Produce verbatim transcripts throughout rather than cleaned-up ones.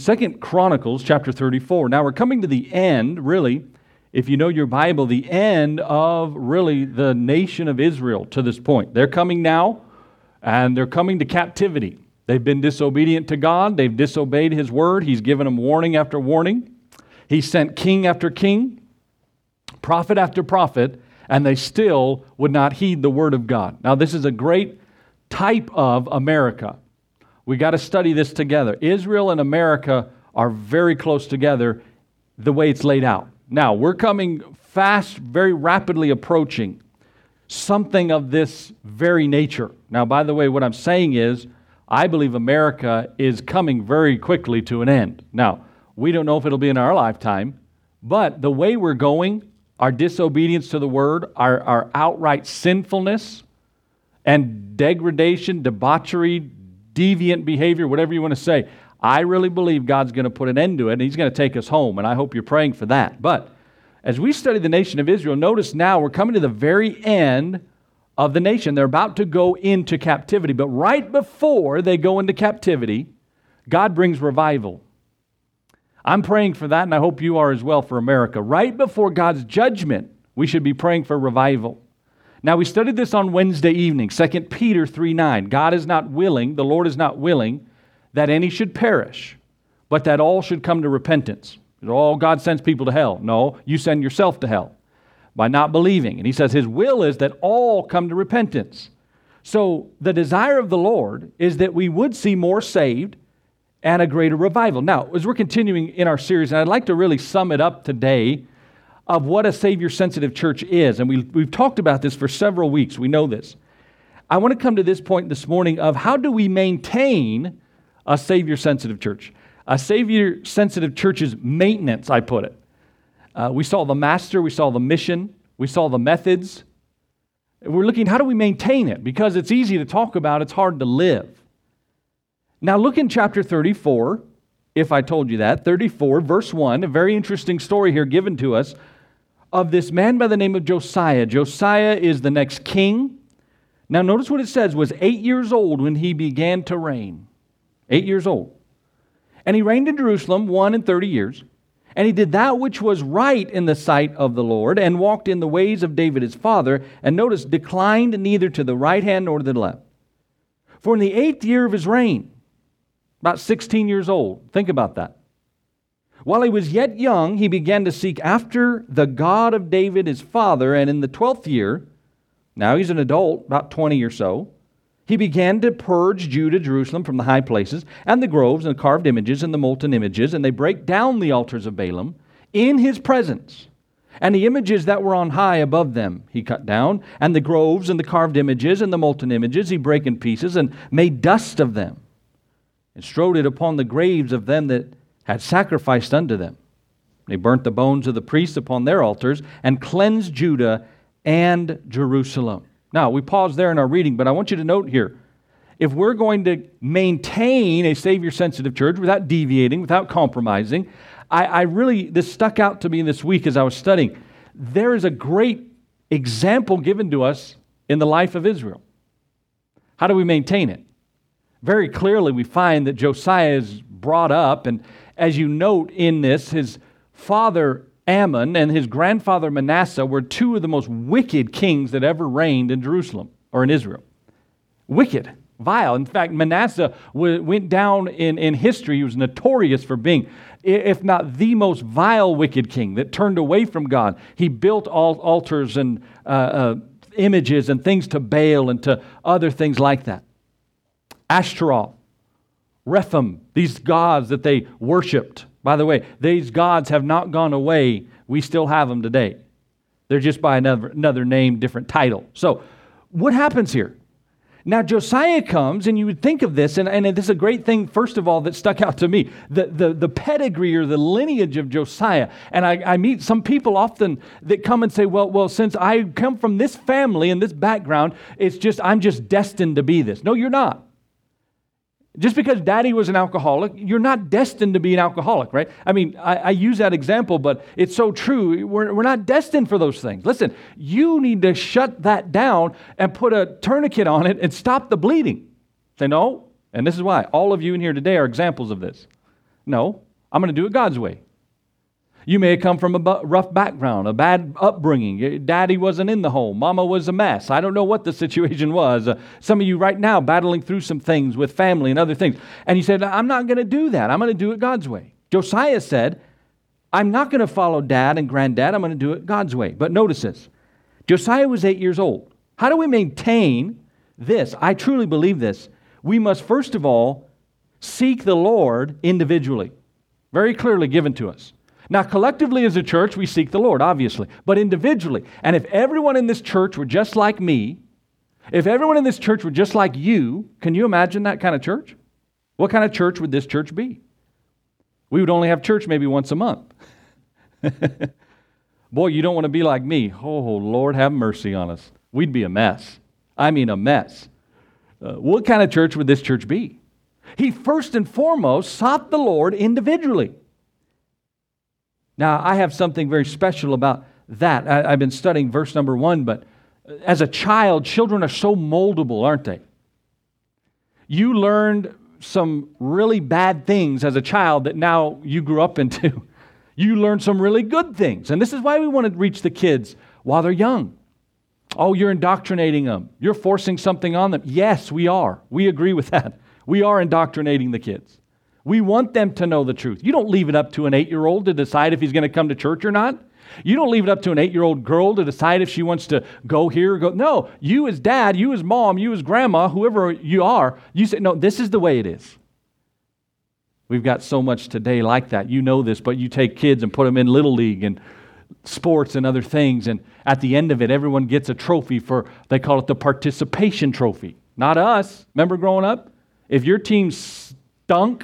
Second Chronicles chapter thirty-four. Now we're coming to the end, really, if you know your Bible, the end of really the nation of Israel to this point. They're coming now, and they're coming to captivity. They've been disobedient to God. They've disobeyed His word. He's given them warning after warning. He sent king after king, prophet after prophet, and they still would not heed the word of God. Now this is a great type of America. We got to study this together. Israel and America are very close together the way it's laid out. Now, we're coming fast, very rapidly approaching something of this very nature. Now, by the way, what I'm saying is, I believe America is coming very quickly to an end. Now, we don't know if it'll be in our lifetime, but the way we're going, our disobedience to the word, our, our outright sinfulness and degradation, debauchery, deviant behavior, whatever you want to say, I really believe God's going to put an end to it, and He's going to take us home, and I hope you're praying for that. But as we study the nation of Israel, notice now we're coming to the very end of the nation. They're about to go into captivity, but right before they go into captivity, God brings revival. I'm praying for that, and I hope you are as well for America. Right before God's judgment, we should be praying for revival. Now, we studied this on Wednesday evening, Second Peter three nine. God is not willing, the Lord is not willing, that any should perish, but that all should come to repentance. Oh, God sends people to hell. No, you send yourself to hell by not believing. And He says His will is that all come to repentance. So the desire of the Lord is that we would see more saved and a greater revival. Now, as we're continuing in our series, and I'd like to really sum it up today of what a Savior-sensitive church is. And we, we've talked about this for several weeks. We know this. I want to come to this point this morning of how do we maintain a Savior-sensitive church? A Savior-sensitive church's maintenance, I put it. Uh, we saw the master, we saw the mission, we saw the methods. We're looking, how do we maintain it? Because it's easy to talk about, it's hard to live. Now look in chapter thirty-four, if I told you that, thirty-four, verse one, a very interesting story here given to us of this man by the name of Josiah. Josiah is the next king. Now notice what it says, was eight years old when he began to reign. Eight years old. And he reigned in Jerusalem one and thirty years. And he did that which was right in the sight of the Lord, and walked in the ways of David his father, and notice, declined neither to the right hand nor to the left. For in the eighth year of his reign, about sixteen years old, think about that. While he was yet young, he began to seek after the God of David his father, and in the twelfth year, now he's an adult, about twenty or so, he began to purge Judah, Jerusalem, from the high places, and the groves, and the carved images, and the molten images, and they break down the altars of Baalim in his presence. And the images that were on high above them he cut down, and the groves, and the carved images, and the molten images he brake in pieces, and made dust of them, and strode it upon the graves of them that had sacrificed unto them. They burnt the bones of the priests upon their altars, and cleansed Judah and Jerusalem. Now, we pause there in our reading, but I want you to note here, if we're going to maintain a Savior-sensitive church without deviating, without compromising, I, I really, this stuck out to me this week as I was studying. There is a great example given to us in the life of Israel. How do we maintain it? Very clearly, we find that Josiah is brought up, and as you note in this, his father Ammon and his grandfather Manasseh were two of the most wicked kings that ever reigned in Jerusalem or in Israel. Wicked, vile. In fact, Manasseh w- went down in, in history. He was notorious for being, if not the most vile, wicked king that turned away from God. He built all altars and uh, uh, images and things to Baal and to other things like that. Ashtaroth, Rephaim, these gods that they worshipped. By the way, these gods have not gone away. We still have them today. They're just by another, another name, different title. So, what happens here? Now, Josiah comes, and you would think of this, and, and this is a great thing, first of all, that stuck out to me. The, the, the pedigree or the lineage of Josiah. And I, I meet some people often that come and say, well, well, since I come from this family and this background, it's just, I'm just destined to be this. No, you're not. Just because daddy was an alcoholic, you're not destined to be an alcoholic, right? I mean, I, I use that example, but it's so true. We're, we're not destined for those things. Listen, you need to shut that down and put a tourniquet on it and stop the bleeding. Say, no, and this is why. All of you in here today are examples of this. No, I'm going to do it God's way. You may have come from a bu- rough background, a bad upbringing. Your daddy wasn't in the home. Mama was a mess. I don't know what the situation was. Uh, some of you right now battling through some things with family and other things. And you said, I'm not going to do that. I'm going to do it God's way. Josiah said, I'm not going to follow dad and granddad. I'm going to do it God's way. But notice this. Josiah was eight years old. How do we maintain this? I truly believe this. We must first of all seek the Lord individually. Very clearly given to us. Now, collectively as a church, we seek the Lord, obviously, but individually. And if everyone in this church were just like me, if everyone in this church were just like you, can you imagine that kind of church? What kind of church would this church be? We would only have church maybe once a month. Boy, you don't want to be like me. Oh, Lord, have mercy on us. We'd be a mess. I mean, a mess. Uh, what kind of church would this church be? He first and foremost sought the Lord individually. Now, I have something very special about that. I, I've been studying verse number one, but as a child, children are so moldable, aren't they? You learned some really bad things as a child that now you grew up into. You learned some really good things. And this is why we want to reach the kids while they're young. Oh, you're indoctrinating them. You're forcing something on them. Yes, we are. We agree with that. We are indoctrinating the kids. We want them to know the truth. You don't leave it up to an eight-year-old to decide if he's going to come to church or not. You don't leave it up to an eight-year-old girl to decide if she wants to go here or go. No, you as dad, you as mom, you as grandma, whoever you are, you say, no, this is the way it is. We've got so much today like that. You know this, but you take kids and put them in Little League and sports and other things, and at the end of it, everyone gets a trophy for, they call it the participation trophy. Not us. Remember growing up? If your team stunk,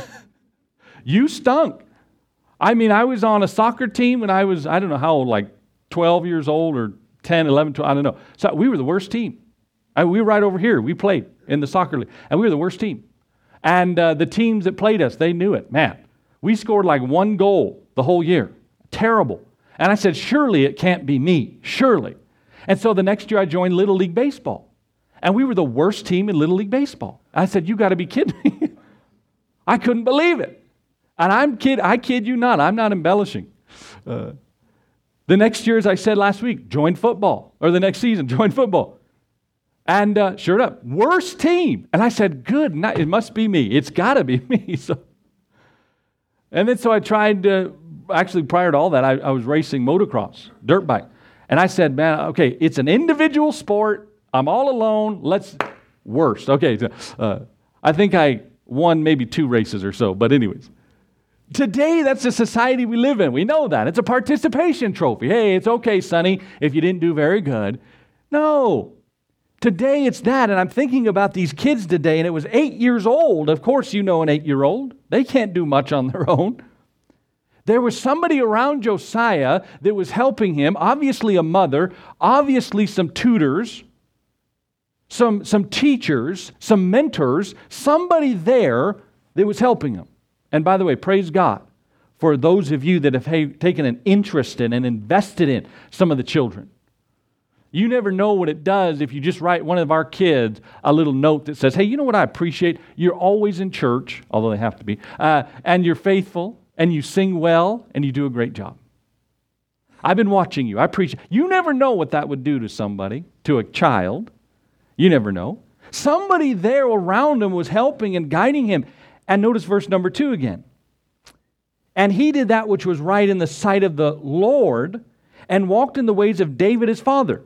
you stunk. I mean, I was on a soccer team when I was, I don't know how old, like twelve years old or ten, eleven, twelve, I don't know. So we were the worst team. I, we were right over here. We played in the soccer league, and we were the worst team. And uh, the teams that played us, they knew it. Man, we scored like one goal the whole year. Terrible. And I said, surely it can't be me. Surely. And so the next year I joined Little League Baseball. And we were the worst team in Little League Baseball. I said, you got to be kidding me. I couldn't believe it. And I'm kid, I kid you not. I'm not embellishing. Uh, the next year, as I said last week, joined football. Or the next season, joined football. And uh, sure enough, worst team. And I said, good, not, it must be me. It's got to be me. So, and then so I tried to, actually prior to all that, I, I was racing motocross, dirt bike. And I said, man, okay, it's an individual sport. I'm all alone. Let's, worst. Okay, uh, I think I won maybe two races or so. But anyways, today that's the society we live in. We know that. It's a participation trophy. Hey, it's okay, Sonny, if you didn't do very good. No. Today it's that, and I'm thinking about these kids today, and it was eight years old. Of course you know an eight-year-old. They can't do much on their own. There was somebody around Josiah that was helping him, obviously a mother, obviously some tutors, some, some teachers, some mentors, somebody there that was helping him. And by the way, praise God for those of you that have ha- taken an interest in and invested in some of the children. You never know what it does if you just write one of our kids a little note that says, hey, you know what I appreciate? You're always in church, although they have to be, uh, and you're faithful, and you sing well, and you do a great job. I've been watching you. I appreciate. You never know what that would do to somebody, to a child. You never know. Somebody there around him was helping and guiding him. And notice verse number two again. And he did that which was right in the sight of the Lord and walked in the ways of David his father.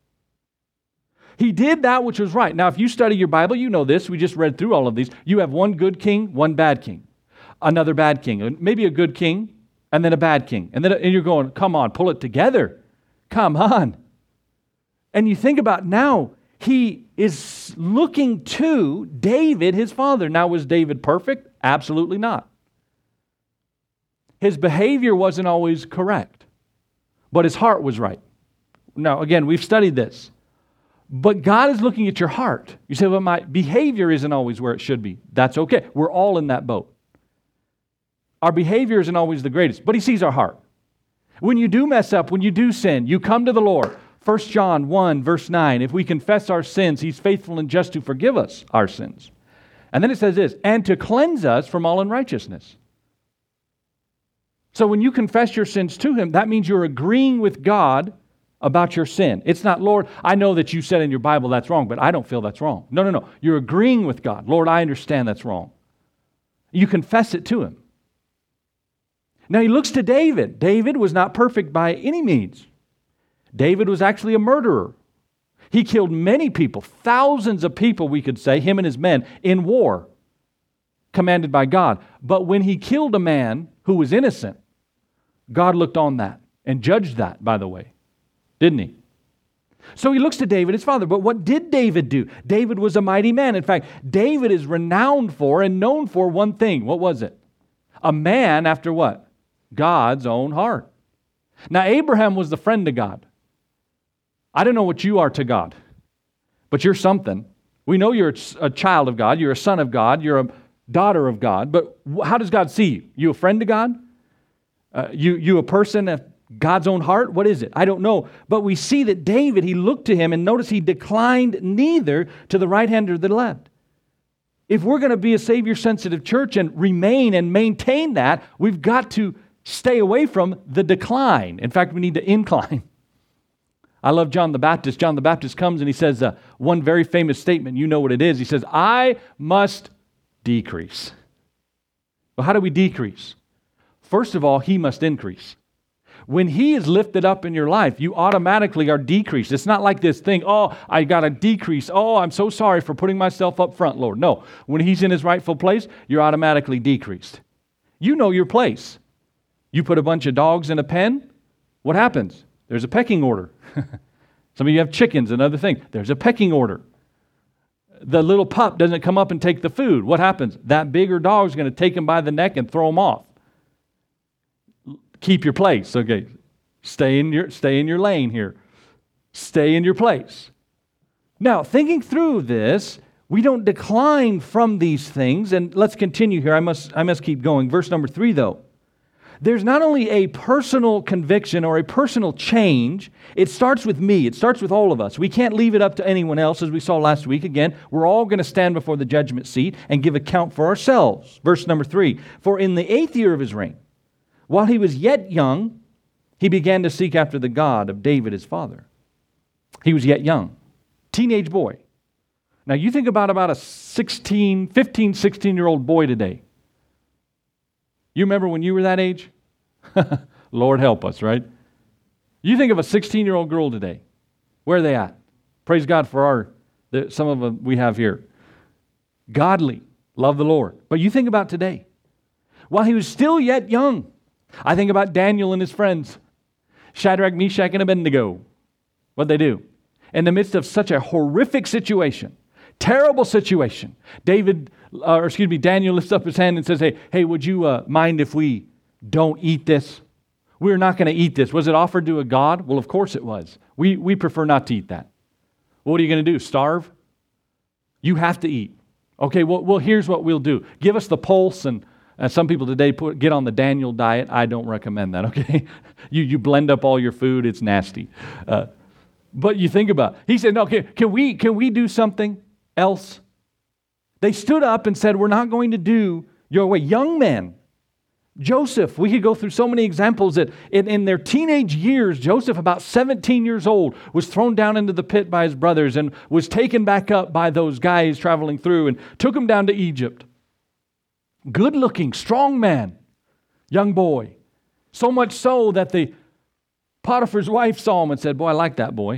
He did that which was right. Now, if you study your Bible, you know this. We just read through all of these. You have one good king, one bad king, another bad king, maybe a good king, and then a bad king. And then and you're going, come on, pull it together. Come on. And you think about now, he is looking to David, his father. Now, was David perfect? Absolutely not. His behavior wasn't always correct, but his heart was right. Now, again, we've studied this. But God is looking at your heart. You say, well, my behavior isn't always where it should be. That's okay. We're all in that boat. Our behavior isn't always the greatest, but He sees our heart. When you do mess up, when you do sin, you come to the Lord. First John one, verse nine, if we confess our sins, He's faithful and just to forgive us our sins. And then it says this, and to cleanse us from all unrighteousness. So when you confess your sins to Him, that means you're agreeing with God about your sin. It's not, Lord, I know that you said in your Bible that's wrong, but I don't feel that's wrong. No, no, no. You're agreeing with God. Lord, I understand that's wrong. You confess it to Him. Now he looks to David. David was not perfect by any means. David was actually a murderer. He killed many people, thousands of people, we could say, him and his men, in war, commanded by God. But when he killed a man who was innocent, God looked on that and judged that, by the way, didn't He? So he looks to David, his father. But what did David do? David was a mighty man. In fact, David is renowned for and known for one thing. What was it? A man after what? God's own heart. Now, Abraham was the friend of God. I don't know what you are to God, but you're something. We know you're a child of God. You're a son of God. You're a daughter of God. But how does God see you? You a friend of God? Uh, you, you a person of God's own heart? What is it? I don't know. But we see that David, he looked to Him, and notice he declined neither to the right hand or the left. If we're going to be a Savior-sensitive church and remain and maintain that, we've got to stay away from the decline. In fact, we need to incline. I love John the Baptist. John the Baptist comes and he says uh, one very famous statement. You know what it is. He says, I must decrease. Well, how do we decrease? First of all, He must increase. When He is lifted up in your life, you automatically are decreased. It's not like this thing, oh, I got to decrease. Oh, I'm so sorry for putting myself up front, Lord. No, when He's in His rightful place, you're automatically decreased. You know your place. You put a bunch of dogs in a pen, what happens? There's a pecking order. Some of you have chickens and other things. There's a pecking order. The little pup doesn't come up and take the food. What happens? That bigger dog is going to take him by the neck and throw him off. Keep your place, okay? Stay in your, stay in your lane here. Stay in your place. Now, thinking through this, we don't decline from these things. And let's continue here. I must, I must keep going. Verse number three, though. There's not only a personal conviction or a personal change, it starts with me. It starts with all of us. We can't leave it up to anyone else, as we saw last week. Again, we're all going to stand before the judgment seat and give account for ourselves. Verse number three, for in the eighth year of his reign, while he was yet young, he began to seek after the God of David his father. He was yet young, teenage boy. Now you think about, about a sixteen, fifteen, sixteen-year-old boy today. You remember when you were that age? Lord help us, right? You think of a sixteen-year-old girl today. Where are they at? Praise God for our, the, some of them we have here. Godly, love the Lord. But you think about today. While he was still yet young, I think about Daniel and his friends. Shadrach, Meshach, and Abednego. What'd they do? In the midst of such a horrific situation, terrible situation, David, uh, or excuse me, Daniel lifts up his hand and says, hey, hey, would you uh, mind if we don't eat this? We're not going to eat this. Was it offered to a god? Well, of course it was. We, we prefer not to eat that. What are you going to do? Starve? You have to eat. Okay, well, well, here's what we'll do. Give us the pulse, and uh, some people today put, get on the Daniel diet. I don't recommend that, okay? you, you blend up all your food. It's nasty. Uh, but you think about it. He said, no, okay, can we, can we do something else? They stood up and said, we're not going to do your way. Young men. Joseph, we could go through so many examples that in, in their teenage years, Joseph, about seventeen years old, was thrown down into the pit by his brothers and was taken back up by those guys traveling through and took him down to Egypt. Good-looking, strong man, young boy. So much so that the Potiphar's wife saw him and said, boy, I like that boy.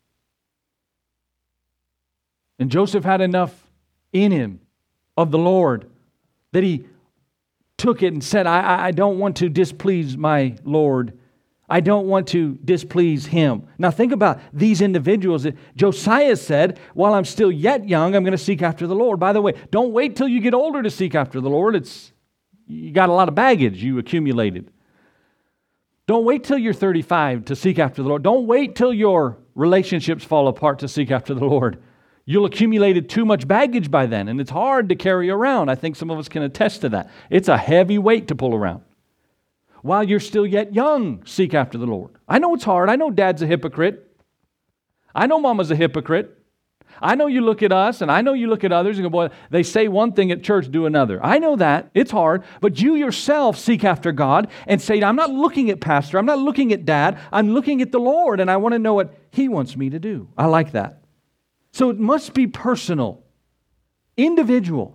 And Joseph had enough in him of the Lord that he took it and said, I, I don't want to displease my Lord. I don't want to displease him. Now think about these individuals. Josiah said, while I'm still yet young, I'm going to seek after the Lord. By the way, don't wait till you get older to seek after the Lord. It's you got a lot of baggage you accumulated. Don't wait till you're thirty-five to seek after the Lord. Don't wait till your relationships fall apart to seek after the Lord. You'll accumulated too much baggage by then, and it's hard to carry around. I think some of us can attest to that. It's a heavy weight to pull around. While you're still yet young, seek after the Lord. I know it's hard. I know Dad's a hypocrite. I know Mama's a hypocrite. I know you look at us, and I know you look at others and go, boy, they say one thing at church, do another. I know that. It's hard. But you yourself seek after God and say, I'm not looking at pastor. I'm not looking at dad. I'm looking at the Lord, and I want to know what He wants me to do. I like that. So it must be personal, individual.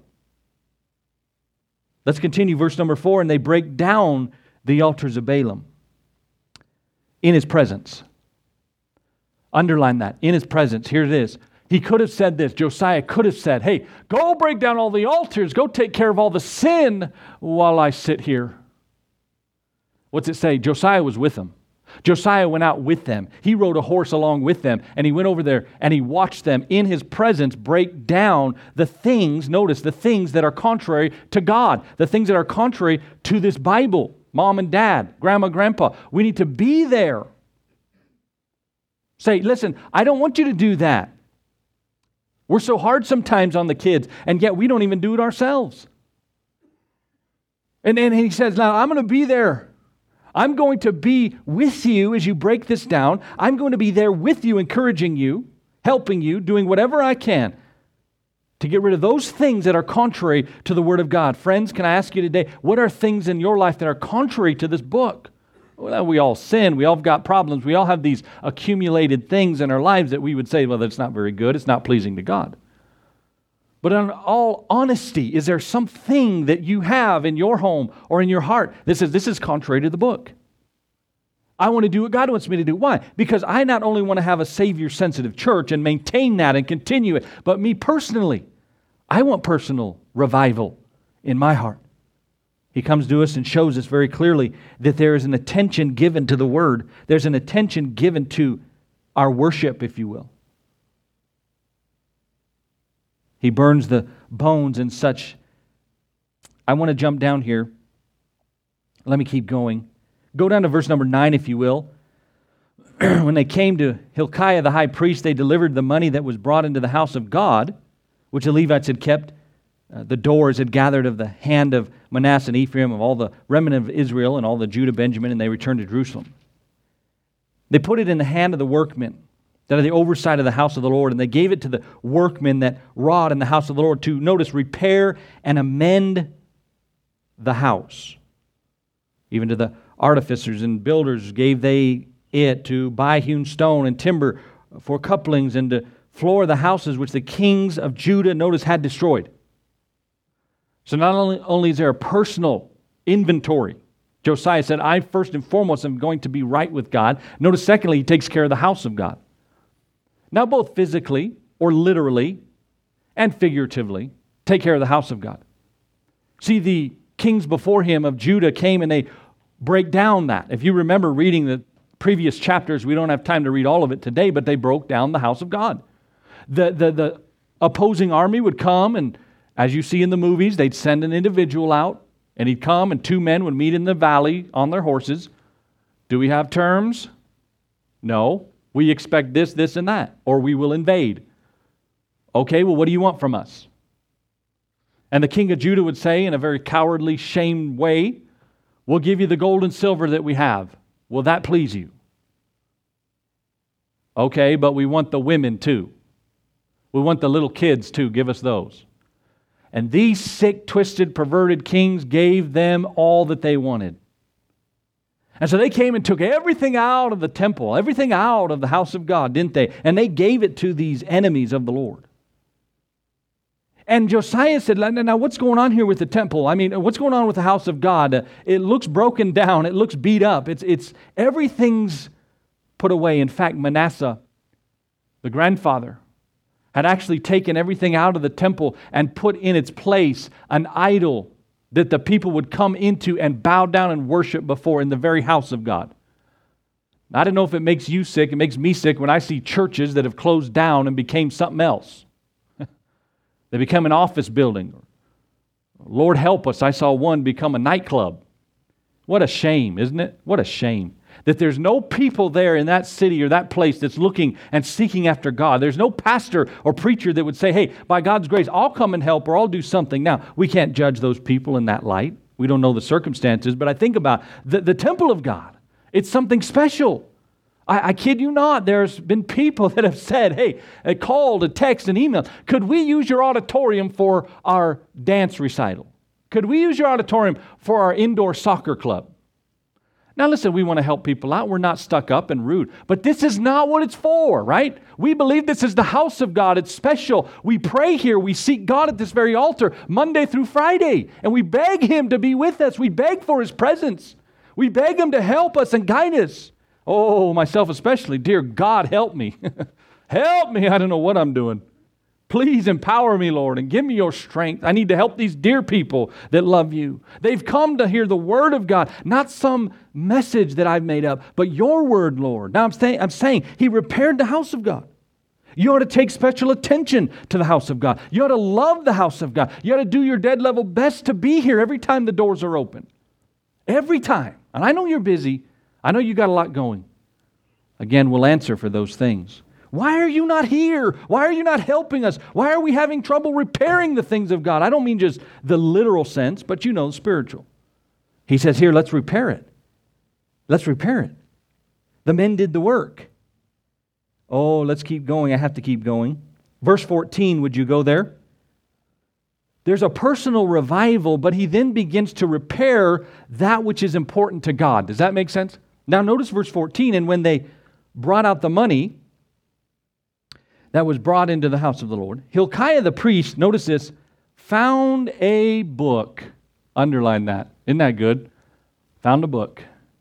Let's continue verse number four. And they break down the altars of Balaam in his presence. Underline that. In his presence. Here it is. He could have said this. Josiah could have said, hey, go break down all the altars. Go take care of all the sin while I sit here. What's it say? Josiah was with them. Josiah went out with them. He rode a horse along with them, and he went over there and he watched them in his presence break down the things, notice, the things that are contrary to God, the things that are contrary to this Bible. Mom and dad, grandma, grandpa, we need to be there. Say, listen, I don't want you to do that. We're so hard sometimes on the kids, and yet we don't even do it ourselves. And then he says, now I'm going to be there. I'm going to be with you as you break this down. I'm going to be there with you, encouraging you, helping you, doing whatever I can to get rid of those things that are contrary to the Word of God. Friends, can I ask you today, what are things in your life that are contrary to this book? Well, we all sin. We all have got problems. We all have these accumulated things in our lives that we would say, well, that's not very good. It's not pleasing to God. But in all honesty, is there something that you have in your home or in your heart that says, this is contrary to the book? I want to do what God wants me to do. Why? Because I not only want to have a Savior-sensitive church and maintain that and continue it, but me personally, I want personal revival in my heart. He comes to us and shows us very clearly that there is an attention given to the Word. There's an attention given to our worship, if you will. He burns the bones and such. I want to jump down here. Let me keep going. Go down to verse number nine, if you will. When they came to Hilkiah the high priest, they delivered the money that was brought into the house of God, which the Levites had kept. Uh, the doors had gathered of the hand of Manasseh and Ephraim, of all the remnant of Israel and all the Judah, Benjamin, and they returned to Jerusalem. They put it in the hand of the workmen that are the oversight of the house of the Lord, and they gave it to the workmen that wrought in the house of the Lord to, notice, repair and amend the house. Even to the artificers and builders gave they it to buy hewn stone and timber for couplings and to floor the houses which the kings of Judah, notice, had destroyed. So not only, only is there a personal inventory. Josiah said, I first and foremost am going to be right with God. Notice secondly, he takes care of the house of God. Now both physically or literally and figuratively take care of the house of God. See, the kings before him of Judah came and they break down that. If you remember reading the previous chapters, we don't have time to read all of it today, but they broke down the house of God. The, the, the opposing army would come, and as you see in the movies, they'd send an individual out, and he'd come, and two men would meet in the valley on their horses. Do we have terms? No. We expect this, this, and that, or we will invade. Okay, well, what do you want from us? And the king of Judah would say in a very cowardly, shamed way, we'll give you the gold and silver that we have. Will that please you? Okay, but we want the women too. We want the little kids too. Give us those. And these sick, twisted, perverted kings gave them all that they wanted. And so they came and took everything out of the temple, everything out of the house of God, didn't they? And they gave it to these enemies of the Lord. And Josiah said, now what's going on here with the temple? I mean, what's going on with the house of God? It looks broken down. It looks beat up. It's, it's everything's put away. In fact, Manasseh, the grandfather, had actually taken everything out of the temple and put in its place an idol that the people would come into and bow down and worship before in the very house of God. I don't know if it makes you sick. It makes me sick when I see churches that have closed down and became something else. They become an office building. Lord help us, I saw one become a nightclub. What a shame, isn't it? What a shame. That there's no people there in that city or that place that's looking and seeking after God. There's no pastor or preacher that would say, hey, by God's grace, I'll come and help or I'll do something. Now, we can't judge those people in that light. We don't know the circumstances, but I think about the, the temple of God. It's something special. I, I kid you not, there's been people that have said, hey, a called, a text, an email, could we use your auditorium for our dance recital? Could we use your auditorium for our indoor soccer club? Now listen, we want to help people out. We're not stuck up and rude. But this is not what it's for, right? We believe this is the house of God. It's special. We pray here. We seek God at this very altar Monday through Friday. And we beg Him to be with us. We beg for His presence. We beg Him to help us and guide us. Oh, myself especially. Dear God, help me. Help me. I don't know what I'm doing. Please empower me, Lord, and give me your strength. I need to help these dear people that love you. They've come to hear the word of God, not some message that I've made up, but your word, Lord. Now I'm saying, I'm saying He repaired the house of God. You ought to take special attention to the house of God. You ought to love the house of God. You ought to do your dead level best to be here every time the doors are open. Every time. And I know you're busy. I know you got a lot going. Again, we'll answer for those things. Why are you not here? Why are you not helping us? Why are we having trouble repairing the things of God? I don't mean just the literal sense, but you know, spiritual. He says, here, let's repair it. Let's repair it. The men did the work. Oh, let's keep going. I have to keep going. Verse fourteen, would you go there? There's a personal revival, but he then begins to repair that which is important to God. Does that make sense? Now notice verse fourteen, and when they brought out the money that was brought into the house of the Lord, Hilkiah the priest, notice this, found a book. Underline that. Isn't that good? Found a book.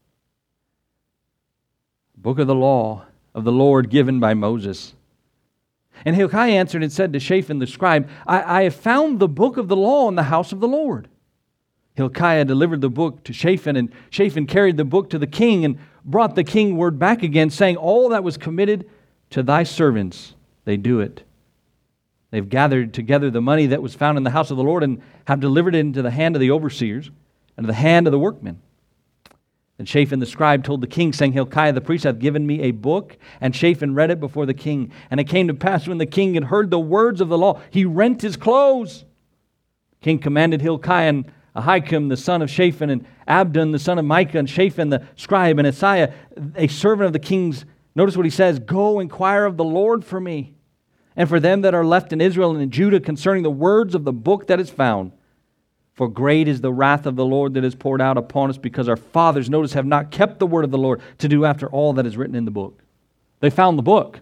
Book of the law of the Lord given by Moses. And Hilkiah answered and said to Shaphan the scribe, I, I have found the book of the law in the house of the Lord. Hilkiah delivered the book to Shaphan, and Shaphan carried the book to the king and brought the king word back again, saying, all that was committed to thy servants, they do it. They've gathered together the money that was found in the house of the Lord and have delivered it into the hand of the overseers and to the hand of the workmen. And Shaphan the scribe told the king, saying, Hilkiah the priest hath given me a book. And Shaphan read it before the king. And it came to pass, when the king had heard the words of the law, he rent his clothes. The king commanded Hilkiah and Ahikam the son of Shaphan, and Abdon the son of Micah, and Shaphan the scribe, and Asaiah, a servant of the king's. Notice what he says, go inquire of the Lord for me, and for them that are left in Israel and in Judah, concerning the words of the book that is found. For great is the wrath of the Lord that is poured out upon us, because our fathers, notice, have not kept the word of the Lord to do after all that is written in the book. They found the book.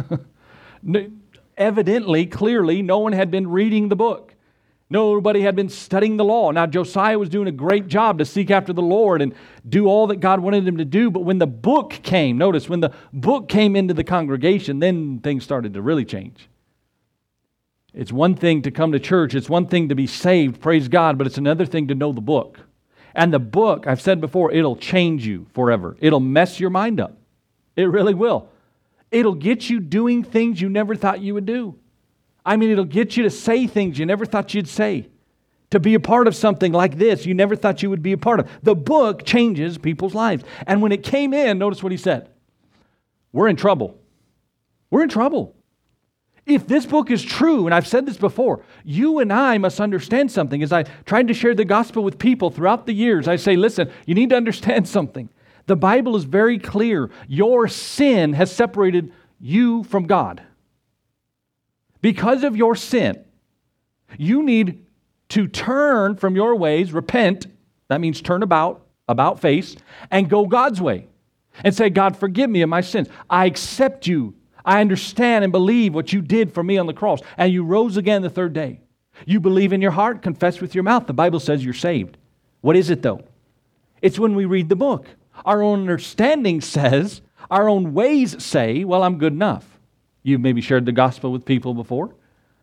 Evidently, clearly, no one had been reading the book. Nobody had been studying the law. Now, Josiah was doing a great job to seek after the Lord and do all that God wanted him to do. But when the book came, notice, when the book came into the congregation, then things started to really change. It's one thing to come to church. It's one thing to be saved, praise God, but it's another thing to know the book. And the book, I've said before, it'll change you forever. It'll mess your mind up. It really will. It'll get you doing things you never thought you would do. I mean, it'll get you to say things you never thought you'd say. To be a part of something like this you never thought you would be a part of. The book changes people's lives. And when it came in, notice what he said. We're in trouble. We're in trouble. If this book is true, and I've said this before, you and I must understand something. As I tried to share the gospel with people throughout the years, I say, listen, you need to understand something. The Bible is very clear. Your sin has separated you from God. Because of your sin, you need to turn from your ways, repent, that means turn about, about face, and go God's way. And say, God, forgive me of my sins. I accept you. I understand and believe what you did for me on the cross. And you rose again the third day. You believe in your heart, confess with your mouth. The Bible says you're saved. What is it though? It's when we read the book. Our own understanding says, our own ways say, well, I'm good enough. You've maybe shared the gospel with people before.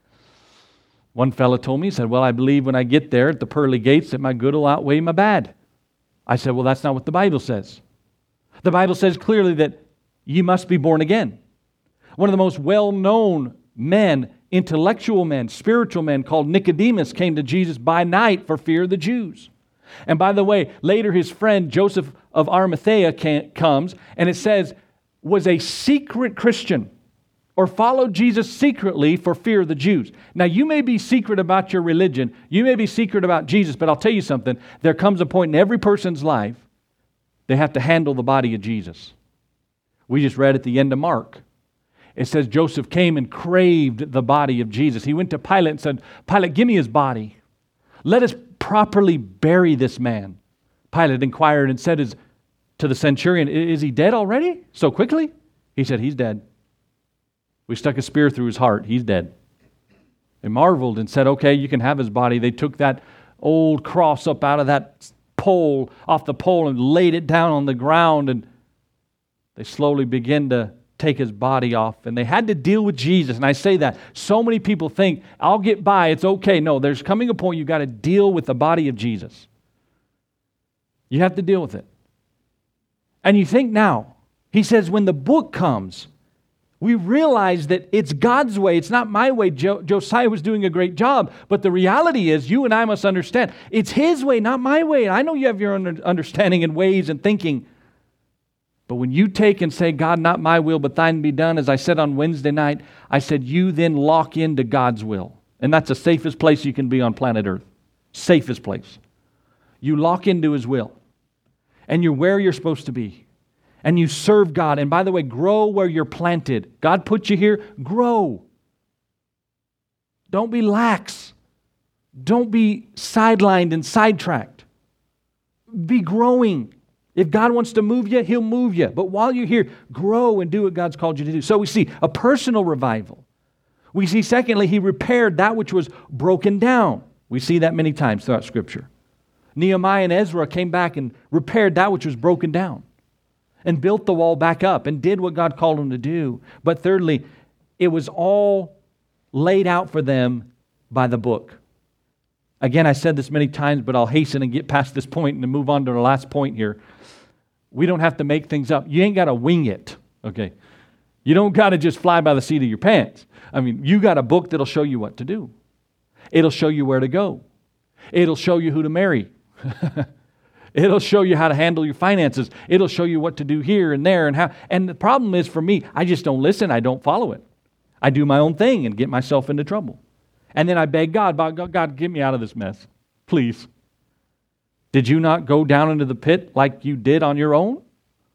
One fellow told me, he said, well, I believe when I get there at the pearly gates that my good will outweigh my bad. I said, well, that's not what the Bible says. The Bible says clearly that you must be born again. One of the most well-known men, intellectual men, spiritual men called Nicodemus came to Jesus by night for fear of the Jews. And by the way, later his friend Joseph of Arimathea comes, and it says, was a secret Christian, or followed Jesus secretly for fear of the Jews. Now, you may be secret about your religion. You may be secret about Jesus, but I'll tell you something. There comes a point in every person's life they have to handle the body of Jesus. We just read at the end of Mark. It says Joseph came and craved the body of Jesus. He went to Pilate and said, Pilate, give me his body. Let us properly bury this man. Pilate inquired and said to the centurion, is he dead already? So quickly? He said, he's dead. We stuck a spear through his heart. He's dead. They marveled and said, okay, you can have his body. They took that old cross up out of that pole, off the pole, and laid it down on the ground, and they slowly began to take his body off, and they had to deal with Jesus. And I say that so many people think, I'll get by, it's okay. No, there's coming a point you've got to deal with the body of Jesus. You have to deal with it. And you think now, he says, when the book comes, we realize that it's God's way. It's not my way. Jo- Josiah was doing a great job. But the reality is, you and I must understand, it's his way, not my way. And I know you have your own understanding and ways and thinking. But when you take and say, God, not my will, but thine be done, as I said on Wednesday night, I said, you then lock into God's will. And that's the safest place you can be on planet Earth. Safest place. You lock into his will. And you're where you're supposed to be. And you serve God. And by the way, grow where you're planted. God put you here, grow. Don't be lax. Don't be sidelined and sidetracked. Be growing. If God wants to move you, he'll move you. But while you're here, grow and do what God's called you to do. So we see a personal revival. We see, secondly, he repaired that which was broken down. We see that many times throughout Scripture. Nehemiah and Ezra came back and repaired that which was broken down and built the wall back up and did what God called them to do. But thirdly, it was all laid out for them by the book. Again, I said this many times, but I'll hasten and get past this point and move on to the last point here. We don't have to make things up. You ain't got to wing it, okay? You don't got to just fly by the seat of your pants. I mean, you got a book that'll show you what to do. It'll show you where to go. It'll show you who to marry. It'll show you how to handle your finances. It'll show you what to do here and there and how. And the problem is for me, I just don't listen. I don't follow it. I do my own thing and get myself into trouble. And then I beg God, God, God, get me out of this mess, please. Did you not go down into the pit like you did on your own?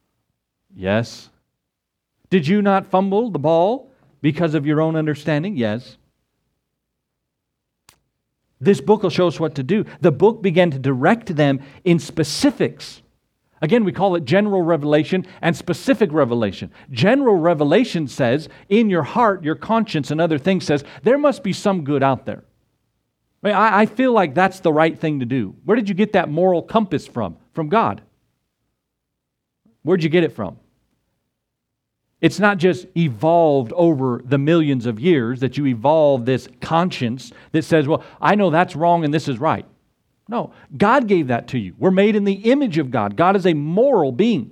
Yes. Did you not fumble the ball because of your own understanding? Yes. This book will show us what to do. The book began to direct them in specifics. Again, we call it general revelation and specific revelation. General revelation says, in your heart, your conscience, and other things says, there must be some good out there. I, mean, I, I feel like that's the right thing to do. Where did you get that moral compass from? From God. Where'd you get it from? It's not just evolved over the millions of years that you evolve this conscience that says, well, I know that's wrong and this is right. No, God gave that to you. We're made in the image of God. God is a moral being.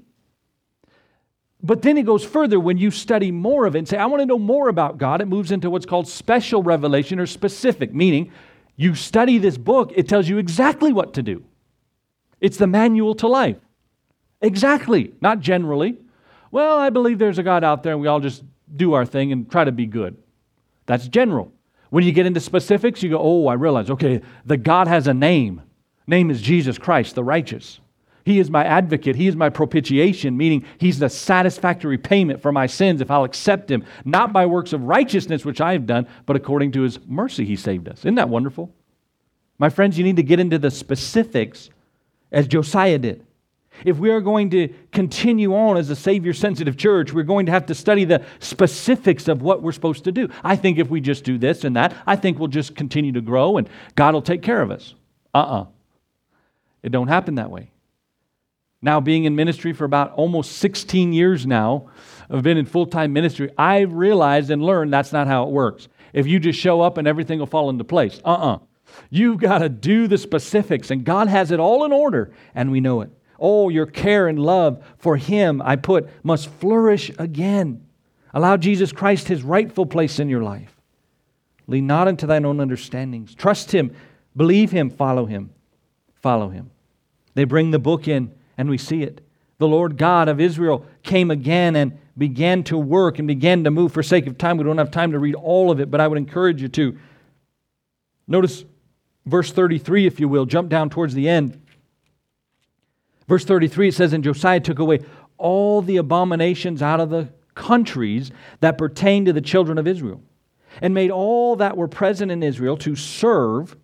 But then it goes further when you study more of it and say, I want to know more about God. It moves into what's called special revelation or specific, meaning you study this book, it tells you exactly what to do. It's the manual to life. Exactly, not generally. Well, I believe there's a God out there and we all just do our thing and try to be good. That's general. When you get into specifics, you go, oh, I realize, okay, the God has a name. Name is Jesus Christ, the righteous. He is my advocate. He is my propitiation, meaning He's the satisfactory payment for my sins if I'll accept Him, not by works of righteousness, which I have done, but according to His mercy He saved us. Isn't that wonderful? My friends, you need to get into the specifics as Josiah did. If we are going to continue on as a Savior-sensitive church, we're going to have to study the specifics of what we're supposed to do. I think if we just do this and that, I think we'll just continue to grow and God will take care of us. Uh-uh. It don't happen that way. Now, being in ministry for about almost sixteen years now, I've been in full-time ministry, I've realized and learned that's not how it works. If you just show up and everything will fall into place. Uh-uh. You've got to do the specifics, and God has it all in order, and we know it. Oh, your care and love for Him, I put, must flourish again. Allow Jesus Christ His rightful place in your life. Lean not unto thine own understandings. Trust Him, believe Him, follow Him. Follow Him. They bring the book in, and we see it. The Lord God of Israel came again and began to work and began to move. For sake of time, we don't have time to read all of it, but I would encourage you to. Notice verse thirty-three, if you will. Jump down towards the end. Verse thirty-three, it says, and Josiah took away all the abominations out of the countries that pertain to the children of Israel, and made all that were present in Israel to serve,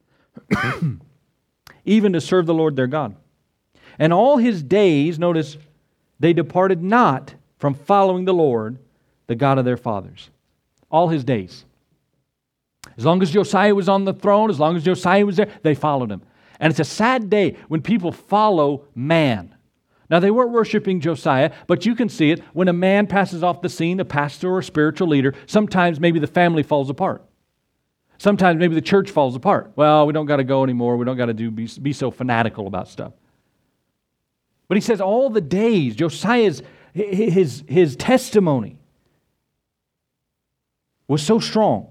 even to serve the Lord their God. And all his days, notice, they departed not from following the Lord, the God of their fathers. All his days. As long as Josiah was on the throne, as long as Josiah was there, they followed him. And it's a sad day when people follow man. Now, they weren't worshiping Josiah, but you can see it. When a man passes off the scene, a pastor or a spiritual leader, sometimes maybe the family falls apart. Sometimes maybe the church falls apart. Well, we don't got to go anymore. We don't got to do be, be so fanatical about stuff. But he says all the days, Josiah's his, his testimony was so strong.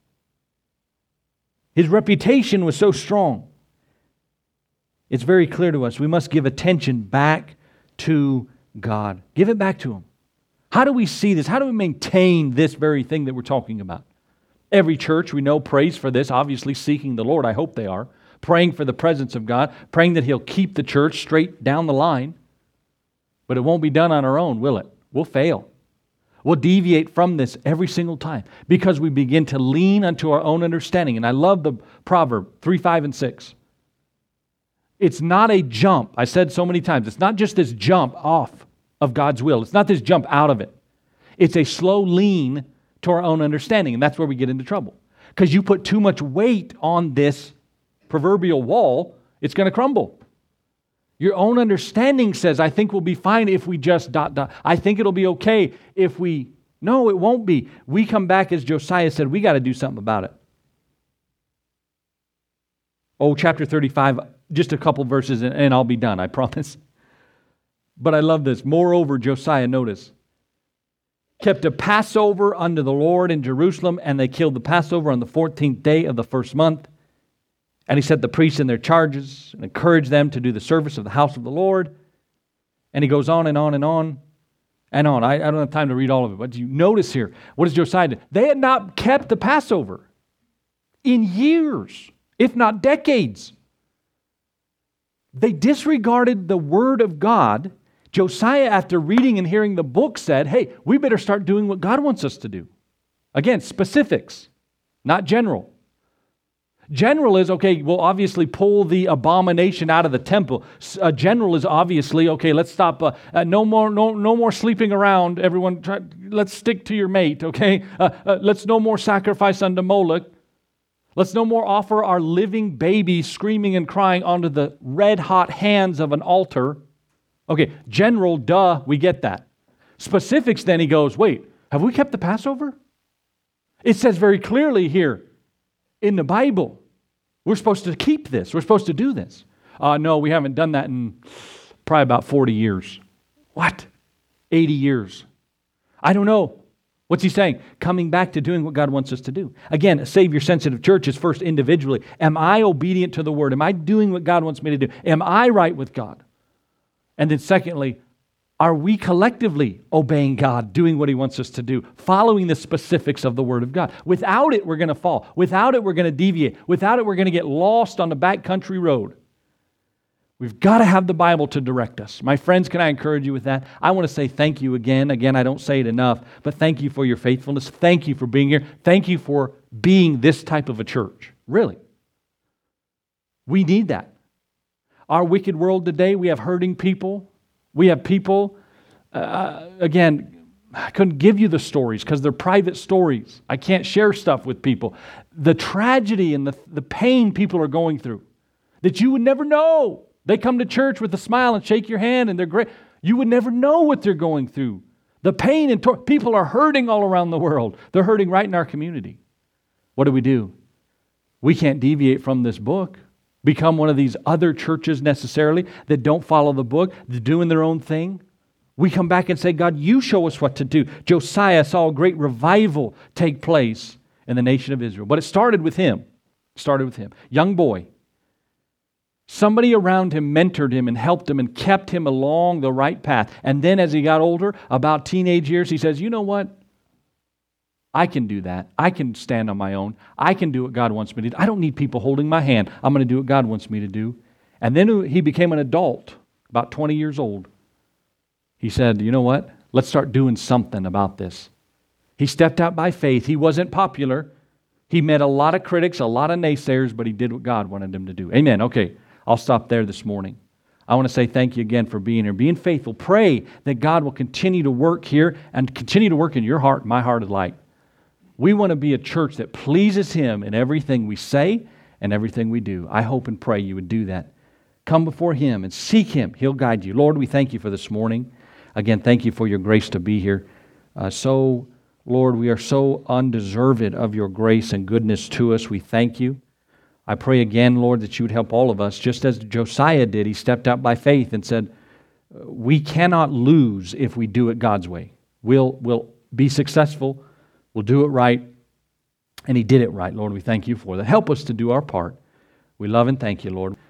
His reputation was so strong. It's very clear to us we must give attention back to God. Give it back to Him. How do we see this? How do we maintain this very thing that we're talking about? Every church, we know, prays for this, obviously seeking the Lord. I hope they are. Praying for the presence of God, praying that He'll keep the church straight down the line. But it won't be done on our own, will it? We'll fail. We'll deviate from this every single time because we begin to lean unto our own understanding. And I love the proverb, three, five, and six. It's not a jump. I said so many times, it's not just this jump off of God's will. It's not this jump out of it. It's a slow lean to our own understanding, and that's where we get into trouble. Because you put too much weight on this proverbial wall, it's going to crumble. Your own understanding says, I think we'll be fine if we just dot, dot. I think it'll be okay if we... No, it won't be. We come back, as Josiah said, we got to do something about it. Oh, chapter thirty-five, just a couple verses and, and I'll be done, I promise. But I love this. Moreover, Josiah, notice, kept a Passover unto the Lord in Jerusalem, and they killed the Passover on the fourteenth day of the first month. And he set the priests in their charges and encouraged them to do the service of the house of the Lord. And he goes on and on and on and on. I, I don't have time to read all of it, but you notice here, what does Josiah do? They had not kept the Passover in years, if not decades. They disregarded the word of God. Josiah, after reading and hearing the book, said, hey, we better start doing what God wants us to do. Again, specifics, not general. General is, okay, we'll obviously pull the abomination out of the temple. Uh, general is obviously, okay, let's stop. Uh, uh, no more no, no more sleeping around. Everyone, try, let's stick to your mate, okay? Uh, uh, let's no more sacrifice unto Moloch. Let's no more offer our living baby screaming and crying onto the red-hot hands of an altar. Okay, general, duh, we get that. Specifics, then he goes, wait, have we kept the Passover? It says very clearly here in the Bible, we're supposed to keep this. We're supposed to do this. Uh, no, we haven't done that in probably about forty years. What? eighty years. I don't know. What's he saying? Coming back to doing what God wants us to do. Again, a Savior-sensitive church is first individually. Am I obedient to the Word? Am I doing what God wants me to do? Am I right with God? And then secondly, are we collectively obeying God, doing what He wants us to do, following the specifics of the Word of God? Without it, we're going to fall. Without it, we're going to deviate. Without it, we're going to get lost on the backcountry road. We've got to have the Bible to direct us. My friends, can I encourage you with that? I want to say thank you again. Again, I don't say it enough, but thank you for your faithfulness. Thank you for being here. Thank you for being this type of a church. Really. We need that. Our wicked world today, we have hurting people. We have people, uh, again, I couldn't give you the stories because they're private stories. I can't share stuff with people. The tragedy and the, the pain people are going through that you would never know. They come to church with a smile and shake your hand and they're great. You would never know what they're going through. The pain and tor- people are hurting all around the world. They're hurting right in our community. What do we do? We can't deviate from this book. Become one of these other churches necessarily that don't follow the book, they're doing their own thing. We come back and say, God, you show us what to do. Josiah saw a great revival take place in the nation of Israel. But it started with him. It started with him. Young boy. Somebody around him mentored him and helped him and kept him along the right path. And then as he got older, about teenage years, he says, you know what? I can do that. I can stand on my own. I can do what God wants me to do. I don't need people holding my hand. I'm going to do what God wants me to do. And then he became an adult, about twenty years old. He said, you know what? Let's start doing something about this. He stepped out by faith. He wasn't popular. He met a lot of critics, a lot of naysayers, but he did what God wanted him to do. Amen. Okay, I'll stop there this morning. I want to say thank you again for being here, being faithful. Pray that God will continue to work here and continue to work in your heart, my heart of light. We want to be a church that pleases Him in everything we say and everything we do. I hope and pray you would do that. Come before Him and seek Him. He'll guide you. Lord, we thank you for this morning. Again, thank you for your grace to be here. Uh, so, Lord, we are so undeserved of your grace and goodness to us. We thank you. I pray again, Lord, that you would help all of us, just as Josiah did. He stepped out by faith and said, we cannot lose if we do it God's way. We'll, we'll be successful. We'll do it right. And he did it right, Lord. We thank you for that. Help us to do our part. We love and thank you, Lord.